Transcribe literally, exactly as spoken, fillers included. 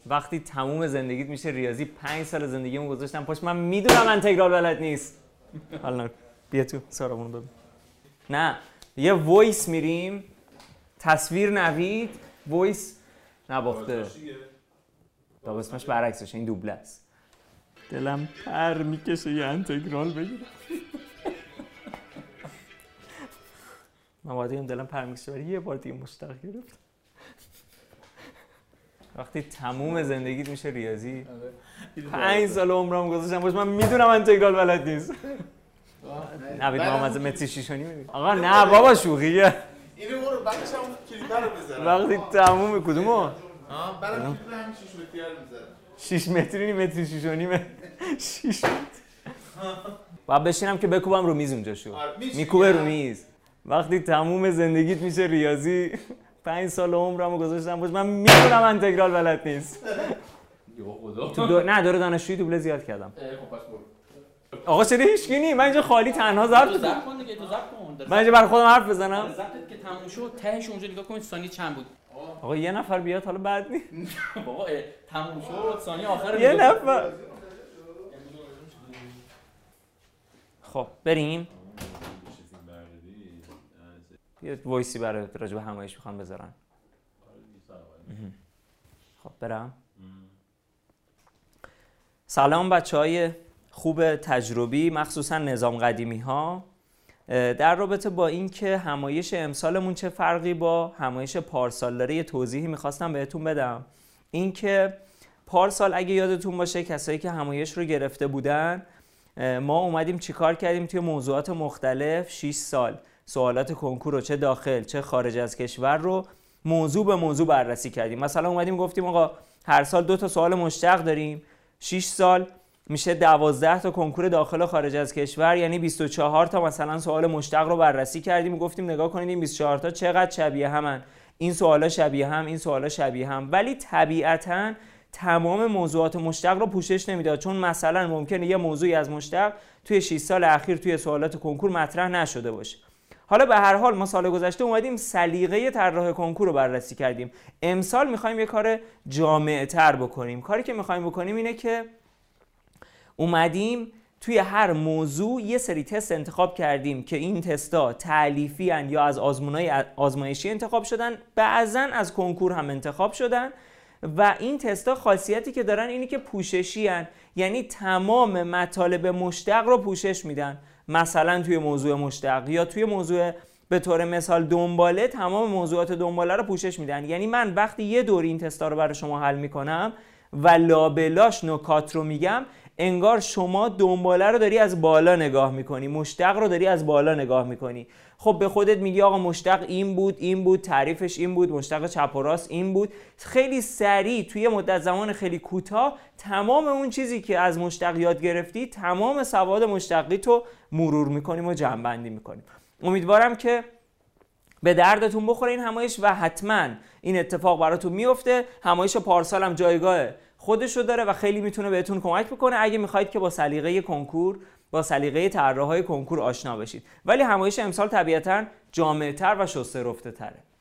وقتی تموم زندگیت میشه ریاضی. پنج سال زندگیمو گذاشتم پشت، من میدونم انتگرال بلد نیست. حالا بیا تو سارمون ببین. نه یه وایس میریم، تصویر نوید، وایس نباخته. تا اسمش برعکسشه، این دوبله است. دلم پر میکشه یه انتگرال بگیرم. من باید این دلم پر میکشه ولی یه بار دیگه مشتق گرفت. وقتی تموم زندگیت میشه ریاضی. پنج سال عمرم گذاشتم باش، من میدونم انتگرال بلد نیست. نوید محمد متری شیش و نیم. آقا نه بابا شوخیه. اینو برو بعدش هم کلیپر رو بزنم. وقتی تموم کدومو؟ آها برای کلیپ همین شش متری رو میذارم. شش متری نیم، متری شش و نیم. شش متر. بعد بشینم که بکوبم رو میز اونجا شو. میکوبه رو میز. وقتی تموم زندگیت میشه ریاضی، پنج سال عمرمو گذاشتم باش، من میدونم انتگرال بلد نیست. تو دو... نه دور دانشجویی دوبله زیاد کردم. آقا چرا هیچکی نی؟ من اینجا خالی تنها ضبط تو ضبط کن دیگه، تو ضبط کن. من اینجا برای خودم حرف بزنم. ضبطت که تموم شد تهش اونجا نگاه کنید ثانیه چند بود. آقا یه نفر بیاد حالا بعد نی. بابا تموم شد ثانیه آخر یه نفر. خب بریم. یه وایسی برای راجع به همایش میخوان بذارن. خب برم. سلام بچهای خوب تجربی، مخصوصا نظام قدیمی ها. در رابطه با این که همایش امسالمون چه فرقی با همایش پارسال داره یه توضیحی میخواستم بهتون بدم. این که پارسال اگه یادتون باشه کسایی که همایش رو گرفته بودن، ما اومدیم چیکار کردیم توی موضوعات مختلف شش سال سوالات کنکور رو چه داخل چه خارج از کشور رو موضوع به موضوع بررسی کردیم. مثلا اومدیم گفتیم آقا هر سال دو تا سوال مشتق داریم، شش سال میشه دوازده تا کنکور داخل و خارج از کشور، یعنی بیست و چهار تا مثلا سوال مشتق رو بررسی کردیم. گفتیم نگاه کنید این بیست و چهار تا چقدر شبیه همن، این سوالا شبیه هم، این سوالا شبیه هم. ولی طبیعتاً تمام موضوعات مشتق رو پوشش نمیداد، چون مثلا ممکنه یه موضوعی از مشتق توی شش سال اخیر توی سوالات کنکور مطرح نشده باشه. حالا به هر حال ما سال گذشته اومدیم سلیقه طراح کنکور رو بررسی کردیم. امسال می‌خوایم یه کار جامع‌تر بکنیم. کاری که می‌خوایم بکنیم اینه که اومدیم توی هر موضوع یه سری تست انتخاب کردیم که این تستا تألیفی ان یا از آزمونای آزمایشی انتخاب شدن، بعضن از کنکور هم انتخاب شدن. و این تستا خاصیتی که دارن اینی که پوششی ان، یعنی تمام مطالب مشتق رو پوشش میدن. مثلا توی موضوع مشتق یا توی موضوع به طور مثال دنباله، تمام موضوعات دنباله رو پوشش میدن. یعنی من وقتی یه دور این تستا رو برای شما حل میکنم و لابلاش نکات رو میگم، انگار شما دنباله رو داری از بالا نگاه میکنی، مشتق رو داری از بالا نگاه میکنی. خب به خودت میگی آقا مشتق این بود، این بود، تعریفش این بود، مشتق چپ و راست این بود. خیلی سریع توی مدت زمان خیلی کوتاه تمام اون چیزی که از مشتق یاد گرفتی، تمام سواد مشتقی تو مرور میکنیم و جمع بندی میکنیم. امیدوارم که به دردتون بخوره این همایش و حتما این اتفاق براتون میفته. همایش پارسال هم جایگاه خودشو داره و خیلی میتونه بهتون کمک بکنه اگه میخواید که با سلیقه کنکور، با سلیقه طراحای کنکور آشنا بشید. ولی همایش امسال طبیعتاً جامع‌تر و شسته رفته تره.